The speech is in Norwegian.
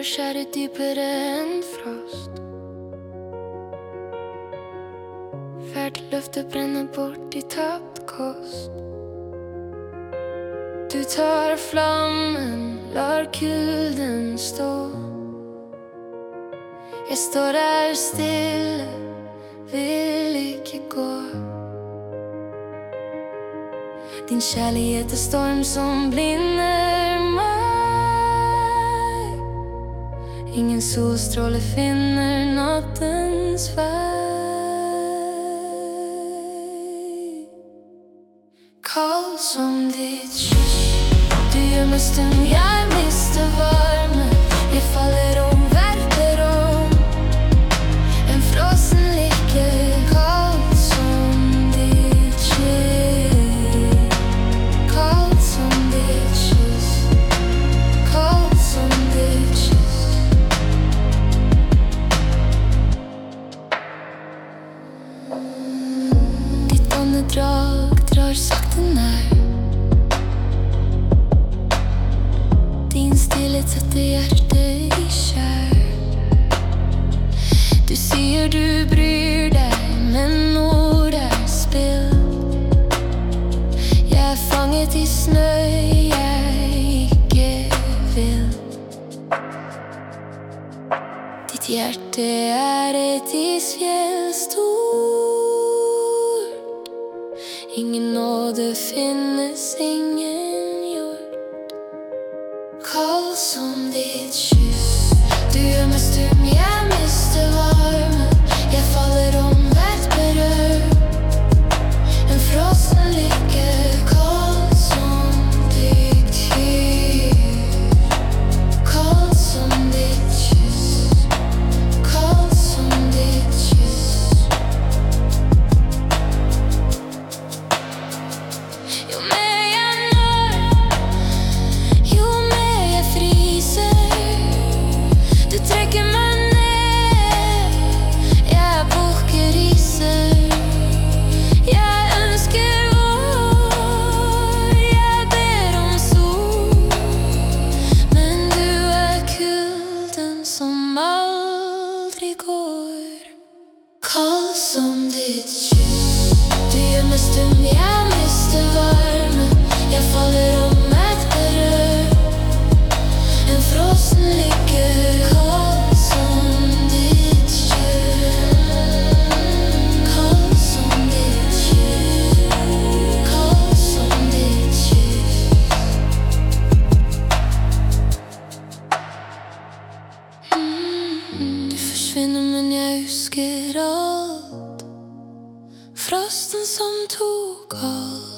skjærer dypere enn frost. Hvert løfte brenner bort i tapt kost. Du tar flammen, lar kulden stå. Jeg står her stille, vil ikke gå. Din kjærlighet er storm som blinder meg. Ingen solstråle finner nattens vei. Kald som ditt kyss, du gjør meg stum, jeg mister varme. Jeg faller om, verper om, en frossen like. Kald som ditt kyss, kald som ditt kyss, kald som ditt kyss. Ditt åndedrag drar sakte nær. Din stillhet setter hjertet i skjær. Du sier du bryr deg, men ord er spill. Jeg er fanget i snø jeg ikke vil. Ditt hjerte er et isfjell stort. Ingen nåde finnes, ingen jord. Kald som ditt kyss, du gjør meg stum, jeg mister varme. Jeg faller om, hvert berør, en frossen lykke. Kald som ditt kyss, kald som ditt kyss, kald som ditt kyss. Jo mer jeg når, jo mer jeg fryser. Du trekker meg ned, jeg bukker riser. Jeg ønsker vår, jeg ber om sol. Men du er kulden som aldri går. Kald som ditt kyss, du gjør meg stum, jeg mister varme. Jeg faller om, et berør, en frossen lykke. Kald som ditt kyss, kald som ditt kyss, kald som ditt kyss. Du forsvinner, men jeg husker alt. Frosten som tok alt.